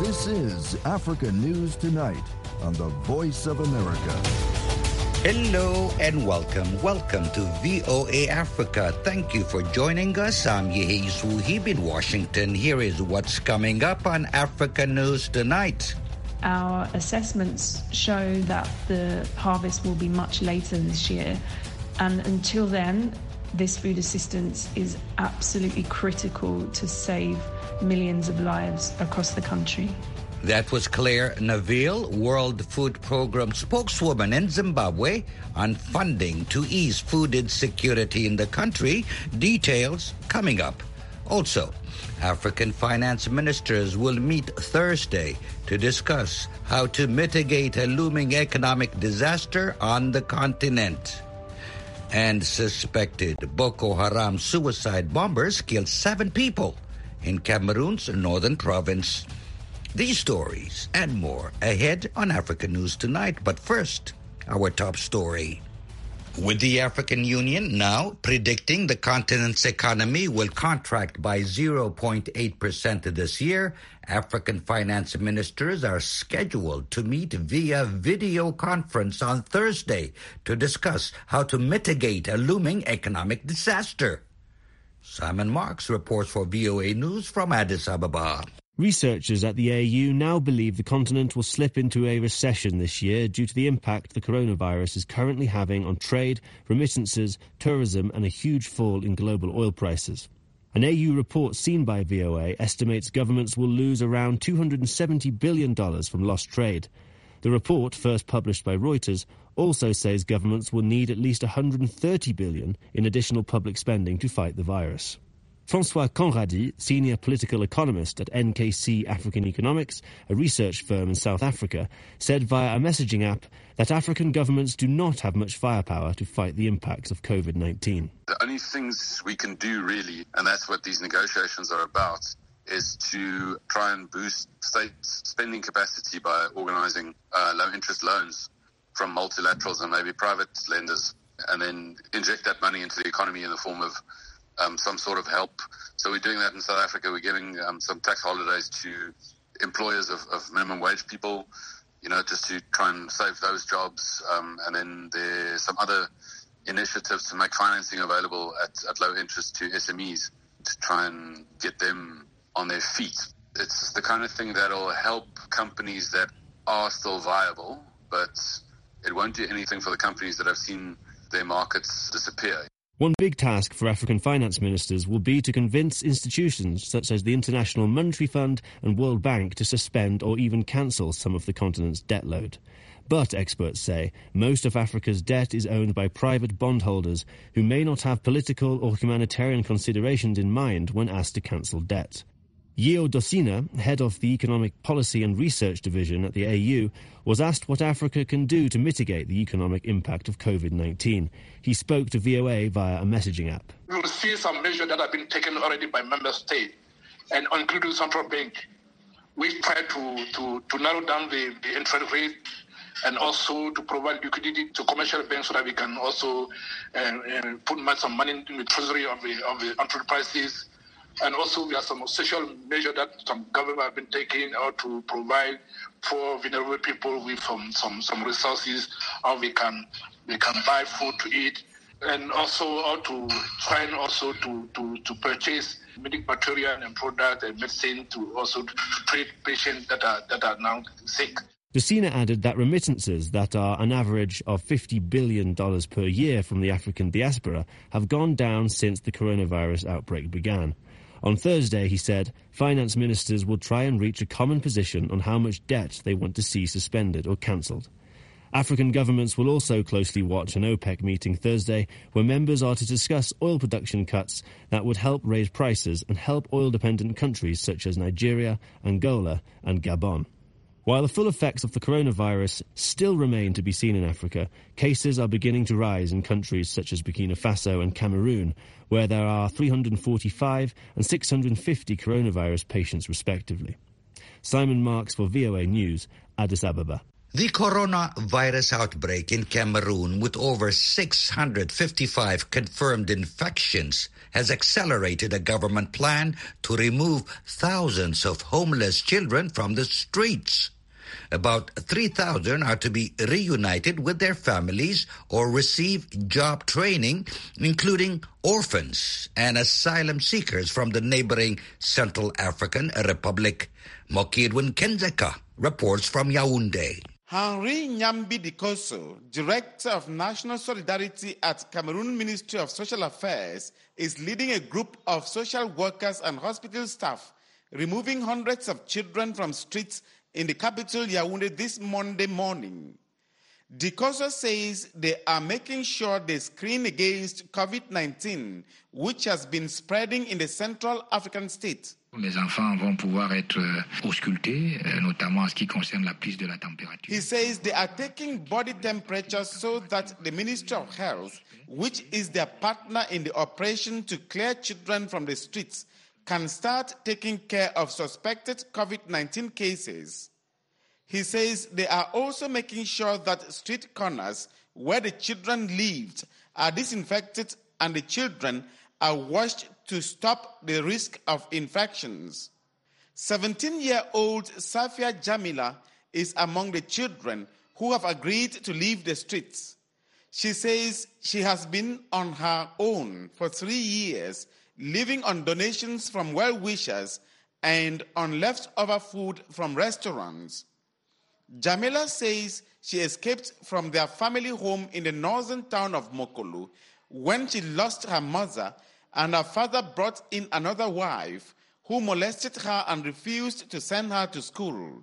This is Africa News Tonight on the Voice of America. Hello and welcome. Welcome to VOA Africa. Thank you for joining us. I'm Yehi Suhib in Washington. Here is what's coming up on Africa News Tonight. Our assessments show that the harvest will be much later this year. And until then, this food assistance is absolutely critical to save millions of lives across the country. That was Claire Neville, World Food Program spokeswoman in Zimbabwe, on funding to ease food insecurity in the country. Details coming up. Also, African finance ministers will meet Thursday to discuss how to mitigate a looming economic disaster on the continent. And suspected Boko Haram suicide bombers killed 7 people in Cameroon's northern province. These stories and more ahead on Africa News Tonight. But first, our top story. With the African Union now predicting the continent's economy will contract by 0.8% this year, African finance ministers are scheduled to meet via video conference on Thursday to discuss how to mitigate a looming economic disaster. Simon Marks reports for VOA News from Addis Ababa. Researchers at the AU now believe the continent will slip into a recession this year due to the impact the coronavirus is currently having on trade, remittances, tourism, and a huge fall in global oil prices. An AU report seen by VOA estimates governments will lose around $270 billion from lost trade. The report, first published by Reuters, also says governments will need at least $130 billion in additional public spending to fight the virus. François Conradi, senior political economist at NKC African Economics, a research firm in South Africa, said via a messaging app that African governments do not have much firepower to fight the impacts of COVID-19. The only things we can do really, and that's what these negotiations are about, is to try and boost state spending capacity by organising low-interest loans from multilaterals and maybe private lenders, and then inject that money into the economy in the form of some sort of help. So we're doing that in South Africa. We're giving some tax holidays to employers of minimum wage people, just to try and save those jobs. And then there's some other initiatives to make financing available at low interest to SMEs to try and get them on their feet. It's the kind of thing that'll help companies that are still viable, but it won't do anything for the companies that have seen their markets disappear. One big task for African finance ministers will be to convince institutions such as the International Monetary Fund and World Bank to suspend or even cancel some of the continent's debt load. But, experts say, most of Africa's debt is owned by private bondholders who may not have political or humanitarian considerations in mind when asked to cancel debt. Yeo Dosina, head of the Economic Policy and Research Division at the AU, was asked what Africa can do to mitigate the economic impact of COVID-19. He spoke to VOA via a messaging app. We will see some measures that have been taken already by member states, and including central bank. We try to narrow down the interest rate and also to provide liquidity to commercial banks so that we can also put some money in the treasury of the enterprises. And also, there are some social measures that some government have been taking out to provide for vulnerable people with some resources, how they can buy food to eat, and also how to try and also to purchase medical material and product and medicine to also to treat patients that are now sick. Dosina added that remittances that are an average of $50 billion per year from the African diaspora have gone down since the coronavirus outbreak began. On Thursday, he said, finance ministers will try and reach a common position on how much debt they want to see suspended or cancelled. African governments will also closely watch an OPEC meeting Thursday, where members are to discuss oil production cuts that would help raise prices and help oil-dependent countries such as Nigeria, Angola and Gabon. While the full effects of the coronavirus still remain to be seen in Africa, cases are beginning to rise in countries such as Burkina Faso and Cameroon, where there are 345 and 650 coronavirus patients respectively. Simon Marks for VOA News, Addis Ababa. The coronavirus outbreak in Cameroon, with over 655 confirmed infections, has accelerated a government plan to remove thousands of homeless children from the streets. About 3,000 are to be reunited with their families or receive job training, including orphans and asylum seekers from the neighboring Central African Republic. Mokidwin Kenzeka reports from Yaoundé. Henri Nyambi Dikoso, Director of National Solidarity at Cameroon Ministry of Social Affairs, is leading a group of social workers and hospital staff removing hundreds of children from streets in the capital Yaoundé this Monday morning. Dikoso says they are making sure they screen against COVID-19, which has been spreading in the Central African state. Les enfants vont pouvoir être auscultés, notamment en ce qui concerne la prise de la température. He says they are taking body temperature so that the Ministry of Health, which is their partner in the operation to clear children from the streets, can start taking care of suspected COVID-19 cases. He says they are also making sure that street corners where the children lived are disinfected and the children are washed to stop the risk of infections. 17-year-old Safia Jamila is among the children who have agreed to leave the streets. She says she has been on her own for 3 years, living on donations from well-wishers and on leftover food from restaurants. Jamila says she escaped from their family home in the northern town of Mokolo when she lost her mother, and her father brought in another wife who molested her and refused to send her to school.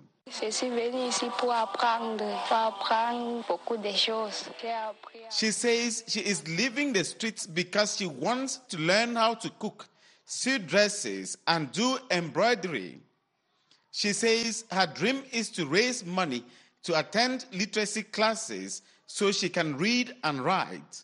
She says she is leaving the streets because she wants to learn how to cook, sew dresses, and do embroidery. She says her dream is to raise money to attend literacy classes so she can read and write.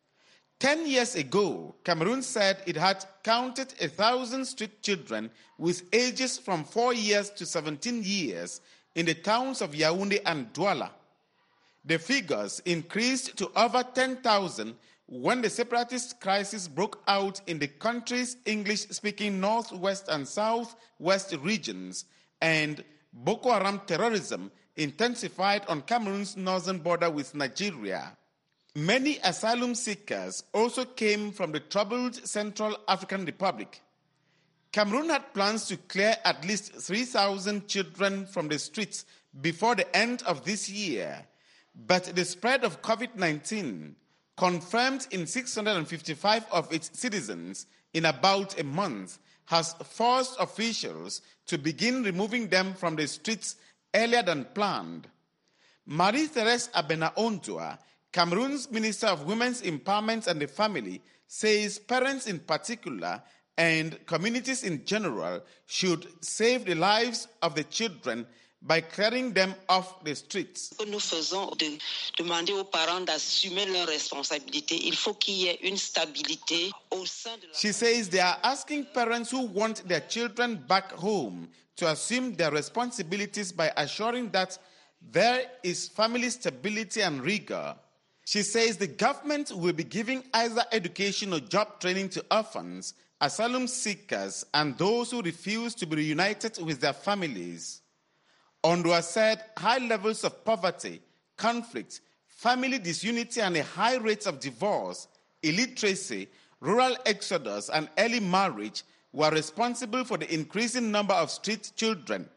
10 years ago, Cameroon said it had counted 1,000 street children with ages from 4 years to 17 years in the towns of Yaoundé and Douala. The figures increased to over 10,000 when the separatist crisis broke out in the country's English-speaking northwest and southwest regions, and Boko Haram terrorism intensified on Cameroon's northern border with Nigeria. Many asylum seekers also came from the troubled Central African Republic. Cameroon had plans to clear at least 3,000 children from the streets before the end of this year, but the spread of COVID-19, confirmed in 655 of its citizens in about a month, has forced officials to begin removing them from the streets earlier than planned. Marie-Thérèse Abena-Ontoa, Cameroon's Minister of Women's Empowerment and the Family, says parents in particular and communities in general should save the lives of the children by clearing them off the streets. Nous faisons de demander aux parents d'assumer leurs responsabilités. Il faut qu'il y ait une stabilité au sein de la... She says they are asking parents who want their children back home to assume their responsibilities by assuring that there is family stability and rigor. She says the government will be giving either education or job training to orphans, asylum seekers, and those who refuse to be reunited with their families. Ondoa said high levels of poverty, conflict, family disunity, and a high rate of divorce, illiteracy, rural exodus, and early marriage were responsible for the increasing number of street children.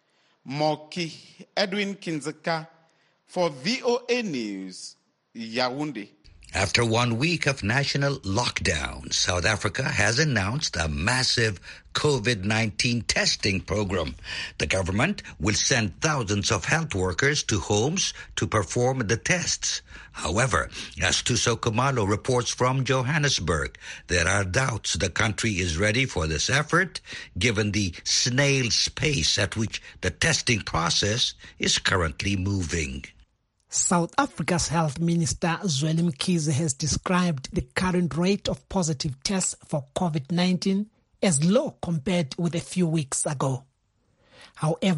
Moki Edwin Kinzeka for VOA News, Yaoundé. After 1 week of national lockdown, South Africa has announced a massive COVID-19 testing program. The government will send thousands of health workers to homes to perform the tests. However, as Tuso Kumalo reports from Johannesburg, there are doubts the country is ready for this effort, given the snail's pace at which the testing process is currently moving. South Africa's Health Minister Zweli Mkhize has described the current rate of positive tests for COVID-19 as low compared with a few weeks ago. However,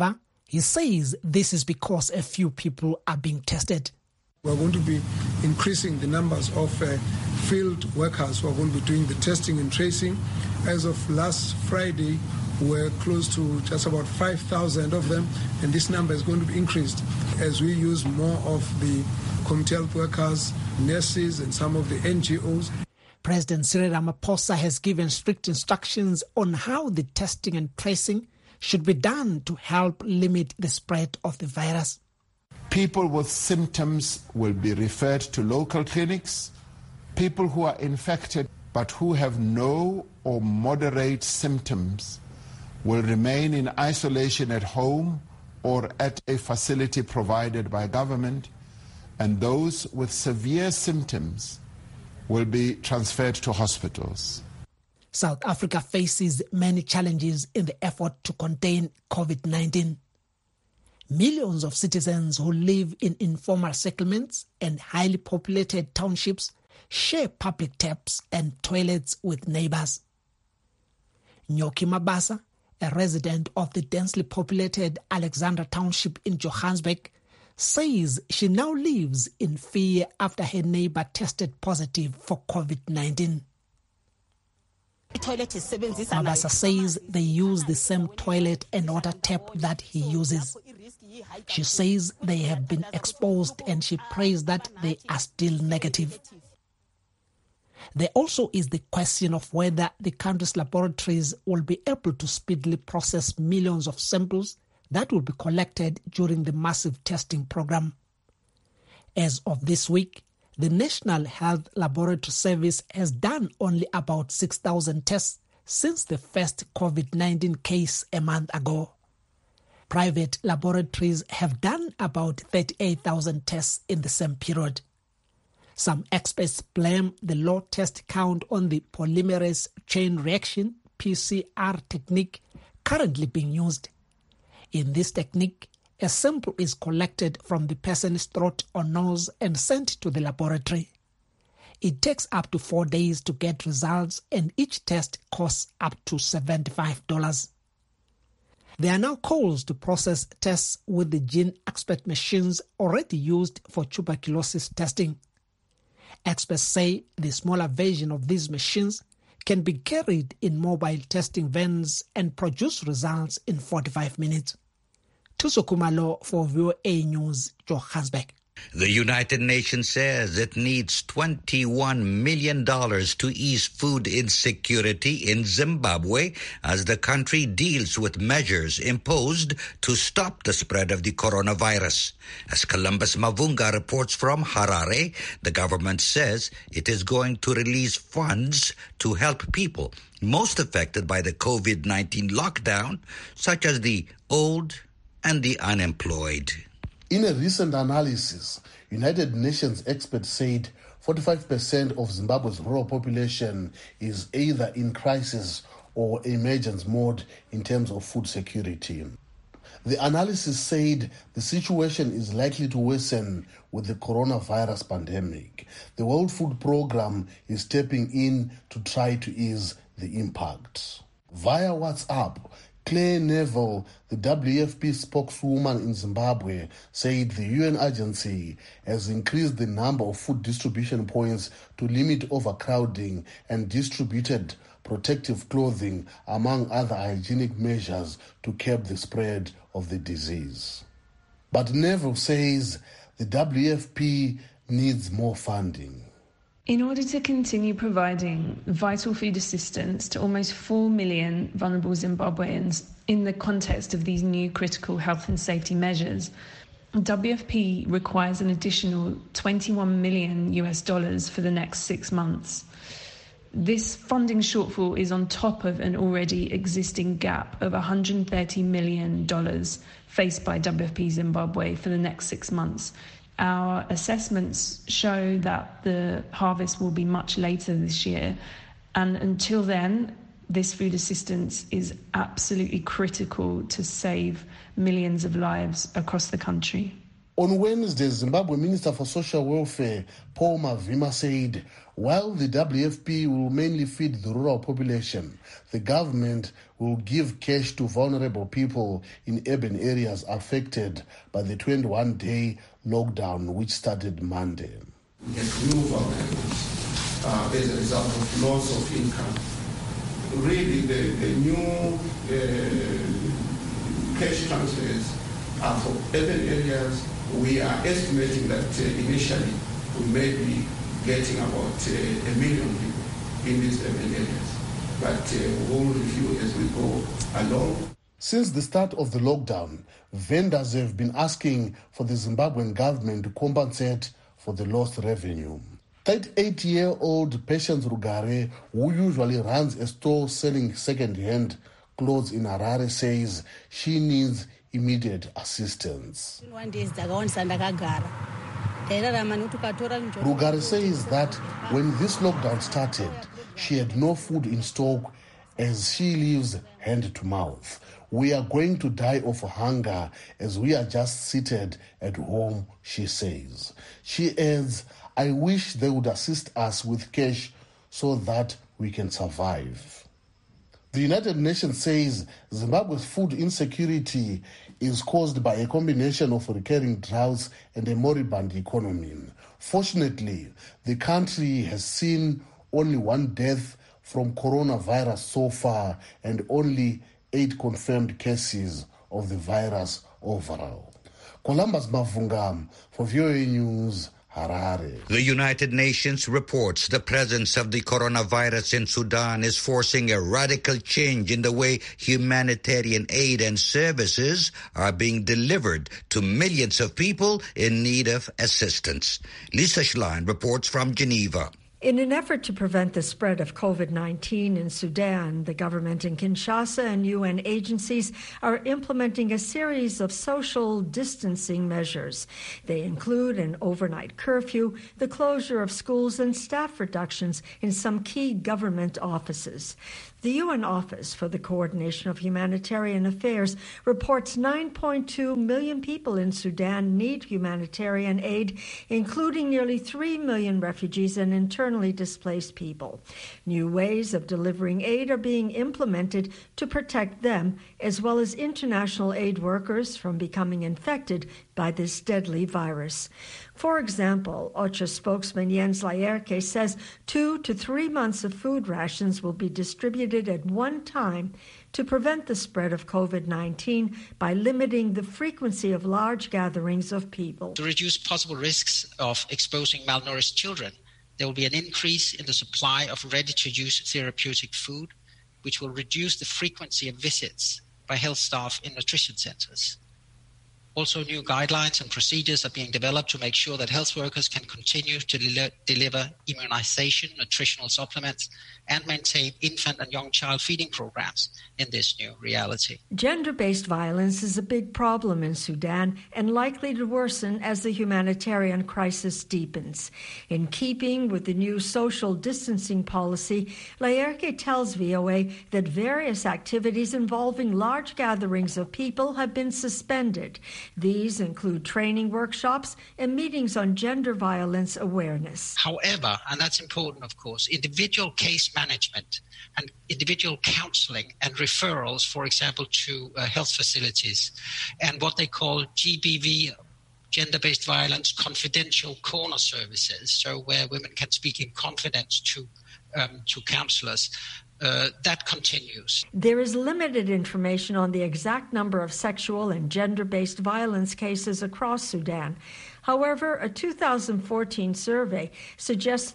He says this is because a few people are being tested. We're going to be increasing the numbers of field workers who are going to be doing the testing and tracing. As of last Friday, we're close to just about 5,000 of them, and this number is going to be increased as we use more of the community health workers, nurses, and some of the NGOs. President Cyril Ramaphosa has given strict instructions on how the testing and tracing should be done to help limit the spread of the virus. People with symptoms will be referred to local clinics. People who are infected but who have no or moderate symptoms will remain in isolation at home or at a facility provided by government, and those with severe symptoms will be transferred to hospitals. South Africa faces many challenges in the effort to contain COVID-19. Millions of citizens who live in informal settlements and highly populated townships share public taps and toilets with neighbors. Nyoki Mabasa, a resident of the densely populated Alexandra Township in Johannesburg, says she now lives in fear after her neighbor tested positive for COVID-19. Mabasa says they use the same toilet and water tap that he uses. She says they have been exposed and she prays that they are still negative. There also is the question of whether the country's laboratories will be able to speedily process millions of samples that will be collected during the massive testing program. As of this week, the National Health Laboratory Service has done only about 6,000 tests since the first COVID-19 case a month ago. Private laboratories have done about 38,000 tests in the same period. Some experts blame the low test count on the polymerase chain reaction (PCR) technique currently being used. In this technique, a sample is collected from the person's throat or nose and sent to the laboratory. It takes up to 4 days to get results, and each test costs up to $75. There are now calls to process tests with the GeneXpert machines already used for tuberculosis testing. Experts say the smaller version of these machines can be carried in mobile testing vans and produce results in 45 minutes. Tuso Kumalo for VOA News, Johannesburg. The United Nations says it needs $21 million to ease food insecurity in Zimbabwe as the country deals with measures imposed to stop the spread of the coronavirus. As Columbus Mavunga reports from Harare, the government says it is going to release funds to help people most affected by the COVID-19 lockdown, such as the old and the unemployed. In a recent analysis, United Nations experts said 45% of Zimbabwe's rural population is either in crisis or emergence mode in terms of food security. The analysis said the situation is likely to worsen with the coronavirus pandemic. The World Food Programme is stepping in to try to ease the impact. Via WhatsApp, Claire Neville, the WFP spokeswoman in Zimbabwe, said the UN agency has increased the number of food distribution points to limit overcrowding and distributed protective clothing, among other hygienic measures, to curb the spread of the disease. But Neville says the WFP needs more funding. In order to continue providing vital food assistance to almost 4 million vulnerable Zimbabweans in the context of these new critical health and safety measures, WFP requires an additional $21 million for the next 6 months. This funding shortfall is on top of an already existing gap of $130 million faced by WFP Zimbabwe for the next 6 months. Our assessments show that the harvest will be much later this year, and until then, this food assistance is absolutely critical to save millions of lives across the country. On Wednesday, Zimbabwe Minister for Social Welfare, Paul Mavima, said while the WFP will mainly feed the rural population, the government will give cash to vulnerable people in urban areas affected by the 21-day lockdown, which started Monday. We get new vulnerables as a result of loss of income. Really, the new cash transfers are for urban areas. We are estimating that initially we may be getting about 1 million people in these urban areas. But we'll review as we go along. Since the start of the lockdown, vendors have been asking for the Zimbabwean government to compensate for the lost revenue. 38-year-old Patience Rugare, who usually runs a store selling second-hand clothes in Harare, says she needs immediate assistance. Rugare says that when this lockdown started, she had no food in stock as she lives hand to mouth. We are going to die of hunger as we are just seated at home, she says. She adds, I wish they would assist us with cash so that we can survive. The United Nations says Zimbabwe's food insecurity is caused by a combination of recurring droughts and a moribund economy. Fortunately, the country has seen only 1 death from coronavirus so far and only 8 confirmed cases of the virus overall. Columbus Mavunga for VOA News, Harare. The United Nations reports the presence of the coronavirus in Sudan is forcing a radical change in the way humanitarian aid and services are being delivered to millions of people in need of assistance. Lisa Schlein reports from Geneva. In an effort to prevent the spread of COVID-19 in Sudan, the government in Kinshasa and UN agencies are implementing a series of social distancing measures. They include an overnight curfew, the closure of schools, and staff reductions in some key government offices. The UN Office for the Coordination of Humanitarian Affairs reports 9.2 million people in Sudan need humanitarian aid, including nearly 3 million refugees and internally displaced people. New ways of delivering aid are being implemented to protect them, as well as international aid workers from becoming infected by this deadly virus. For example, OCHA spokesman Jens Laerke says 2 to 3 months of food rations will be distributed at one time to prevent the spread of COVID-19 by limiting the frequency of large gatherings of people. To reduce possible risks of exposing malnourished children, there will be an increase in the supply of ready-to-use therapeutic food, which will reduce the frequency of visits by health staff in nutrition centers. Also, new guidelines and procedures are being developed to make sure that health workers can continue to deliver immunization, nutritional supplements, and maintain infant and young child feeding programs in this new reality. Gender-based violence is a big problem in Sudan and likely to worsen as the humanitarian crisis deepens. In keeping with the new social distancing policy, Laerke tells VOA that various activities involving large gatherings of people have been suspended. These include training workshops and meetings on gender violence awareness. However, and that's important, of course, individual case management and individual counseling and referrals, for example, to health facilities, and what they call GBV, gender-based violence confidential corner services, so where women can speak in confidence to counselors. That continues. There is limited information on the exact number of sexual and gender-based violence cases across Sudan. However, a 2014 survey suggests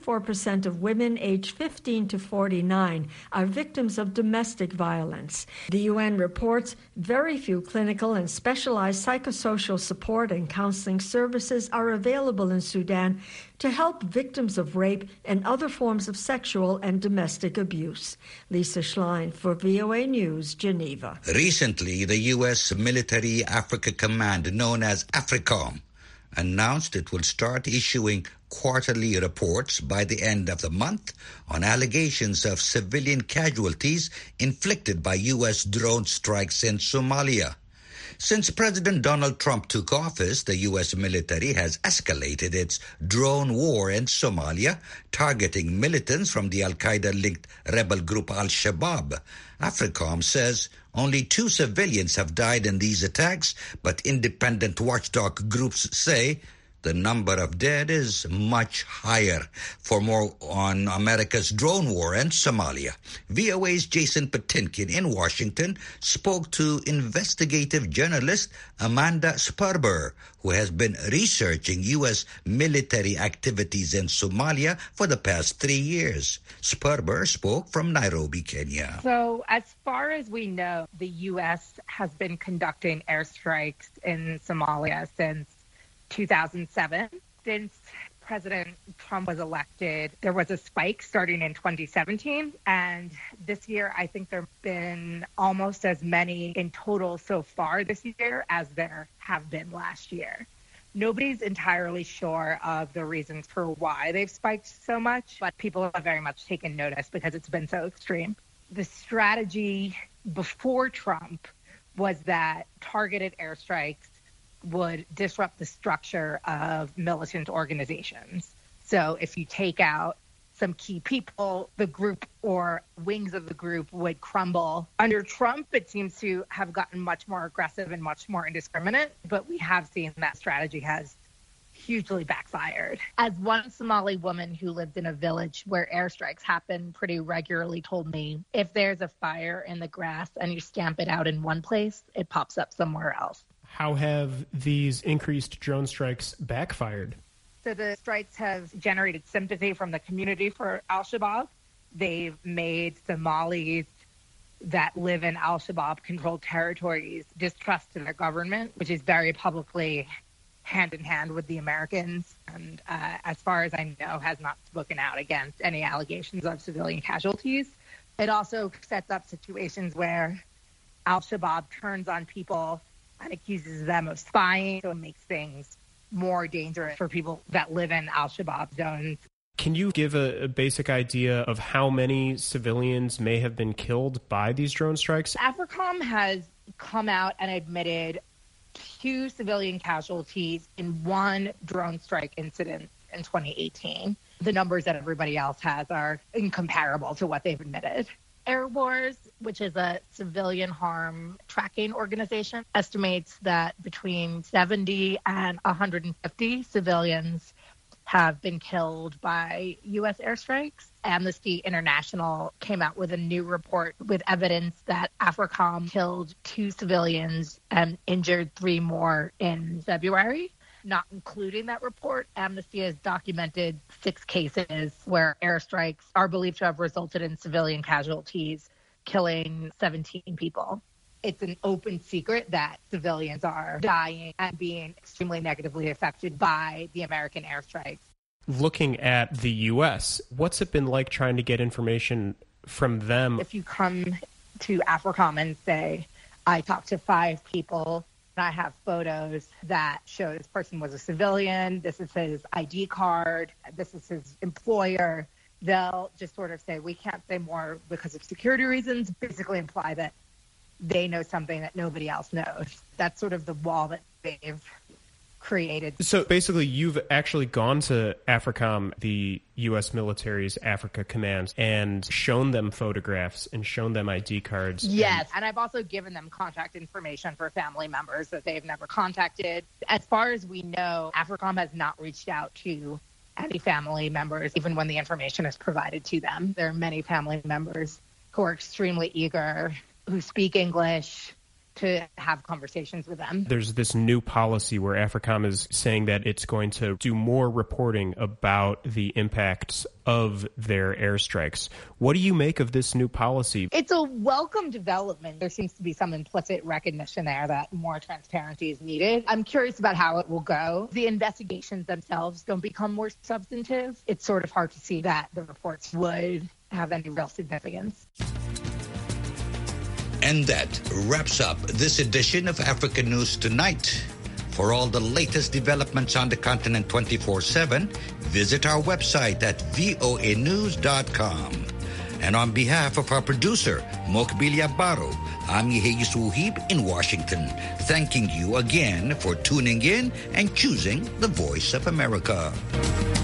34% of women aged 15 to 49 are victims of domestic violence. The UN reports very few clinical and specialized psychosocial support and counseling services are available in Sudan to help victims of rape and other forms of sexual and domestic abuse. Lisa Schlein for VOA News, Geneva. Recently, the U.S. Military Africa Command, known as AFRICOM, announced it will start issuing quarterly reports by the end of the month on allegations of civilian casualties inflicted by U.S. drone strikes in Somalia. Since President Donald Trump took office, the U.S. military has escalated its drone war in Somalia, targeting militants from the al-Qaeda-linked rebel group Al-Shabaab. AFRICOM says only 2 civilians have died in these attacks, but independent watchdog groups say the number of dead is much higher. For more on America's drone war in Somalia, VOA's Jason Patinkin in Washington spoke to investigative journalist Amanda Sperber, who has been researching U.S. military activities in Somalia for the past 3 years. Sperber spoke from Nairobi, Kenya. So as far as we know, the U.S. has been conducting airstrikes in Somalia since 2007. Since President Trump was elected, there was a spike starting in 2017. And this year, I think there have been almost as many in total so far this year as there have been last year. Nobody's entirely sure of the reasons for why they've spiked so much, but people have very much taken notice because it's been so extreme. The strategy before Trump was that targeted airstrikes would disrupt the structure of militant organizations. So if you take out some key people, the group or wings of the group would crumble. Under Trump, it seems to have gotten much more aggressive and much more indiscriminate, but we have seen that strategy has hugely backfired. As one Somali woman who lived in a village where airstrikes happen pretty regularly told me, if there's a fire in the grass and you stamp it out in one place, it pops up somewhere else. How have these increased drone strikes backfired? So the strikes have generated sympathy from the community for Al-Shabaab. They've made Somalis that live in Al-Shabaab-controlled territories distrust in their government, which is very publicly hand-in-hand with the Americans, and as far as I know, has not spoken out against any allegations of civilian casualties. It also sets up situations where Al-Shabaab turns on people and accuses them of spying, so it makes things more dangerous for people that live in Al-Shabaab zones. Can you give a basic idea of how many civilians may have been killed by these drone strikes? AFRICOM has come out and admitted 2 civilian casualties in 1 drone strike incident in 2018. The numbers that everybody else has are incomparable to what they've admitted. Air Wars, which is a civilian harm tracking organization, estimates that between 70 and 150 civilians have been killed by U.S. airstrikes. Amnesty International came out with a new report with evidence that AFRICOM killed 2 civilians and injured 3 more in February. Not including that report, Amnesty has documented 6 cases where airstrikes are believed to have resulted in civilian casualties, killing 17 people. It's an open secret that civilians are dying and being extremely negatively affected by the American airstrikes. Looking at the U.S., what's it been like trying to get information from them? If you come to AFRICOM and say, I talked to 5 people, and I have photos that show this person was a civilian, this is his ID card, this is his employer, they'll just sort of say, we can't say more because of security reasons, basically imply that they know something that nobody else knows. That's sort of the wall that they've created. So basically, you've actually gone to AFRICOM, the U.S. military's Africa Command, and shown them photographs and shown them ID cards. Yes, and I've also given them contact information for family members that they've never contacted. As far as we know, AFRICOM has not reached out to any family members, even when the information is provided to them. There are many family members who are extremely eager, who speak English, to have conversations with them. There's this new policy where AFRICOM is saying that it's going to do more reporting about the impacts of their airstrikes. What do you make of this new policy? It's a welcome development. There seems to be some implicit recognition there that more transparency is needed. I'm curious about how it will go. The investigations themselves don't become more substantive. It's sort of hard to see that the reports would have any real significance. And that wraps up this edition of Africa News Tonight. For all the latest developments on the continent 24/7, visit our website at voanews.com. And on behalf of our producer, Mokbilia Baro, I'm Yeheyes Wuhib in Washington, thanking you again for tuning in and choosing the Voice of America.